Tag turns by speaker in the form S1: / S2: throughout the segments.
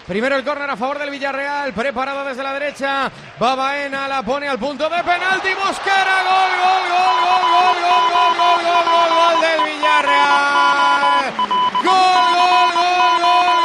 S1: Primero el córner a favor del Villarreal, preparado desde la derecha. Va Baena, la pone al punto de penalti. Mosquera, gol, gol, gol, gol, gol, gol, gol, gol, gol, gol, gol del Villarreal. Gol, gol, gol, gol,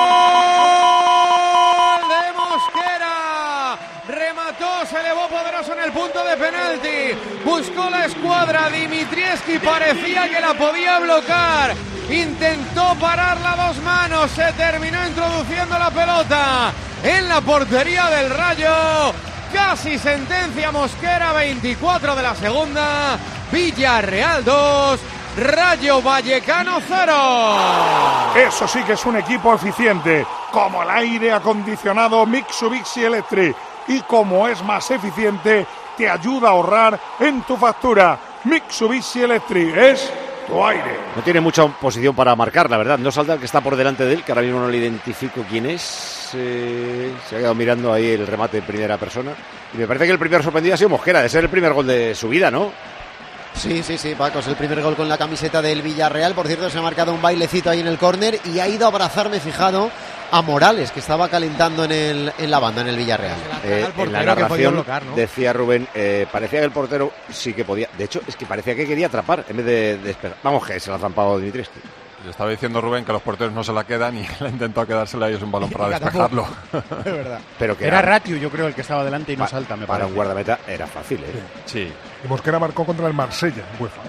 S1: gol de Mosquera. Remató, se elevó poderoso en el punto de penalti. Buscó la escuadra, Dimitrievski parecía que la podía bloquear. Intentó pararla a dos manos, se terminó introduciendo la pelota en la portería del Rayo. Casi sentencia Mosquera, 24 de la segunda. Villarreal 2, Rayo Vallecano 0.
S2: Eso sí que es un equipo eficiente, como el aire acondicionado Mitsubishi Electric. Y como es más eficiente, te ayuda a ahorrar en tu factura. Mitsubishi Electric es tu aire.
S3: No tiene mucha posición para marcar, la verdad. No salta el que está por delante de él, que ahora mismo no le identifico quién es. Se ha quedado mirando ahí el remate en primera persona. Y me parece que el primer sorprendido ha sido Mosquera, de ser el primer gol de su vida, ¿no?
S4: Sí, Paco, es el primer gol con la camiseta del Villarreal. Por cierto, se ha marcado un bailecito ahí en el córner y ha ido a abrazarme, fijado, a Morales, que estaba calentando en la banda, en el Villarreal.
S3: En la narración bloquear, ¿no? Decía Rubén, parecía que el portero sí que podía. De hecho, es que parecía que quería atrapar en vez de despejar. Vamos, que se la ha zampado Dimitrievski.
S5: Le estaba diciendo Rubén que los porteros no se la quedan y él ha intentado quedársela y es un balón para despejarlo.
S6: Es verdad.
S3: Pero que
S6: era Ratio, yo creo, el que estaba delante y no salta, me
S3: para
S6: parece.
S3: un guardameta era fácil, ¿eh?
S5: Sí.
S2: Y Mosquera marcó contra el Marsella, UEFA.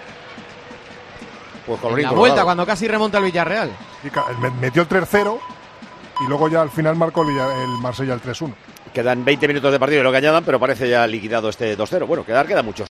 S3: Pues
S1: en la vuelta, cuando casi remonta el Villarreal.
S2: Y metió el 3-0 y luego ya al final marcó el Marsella el 3-1.
S3: Quedan 20 minutos de partido, lo que añadan, pero parece ya liquidado este 2-0. Bueno, queda mucho.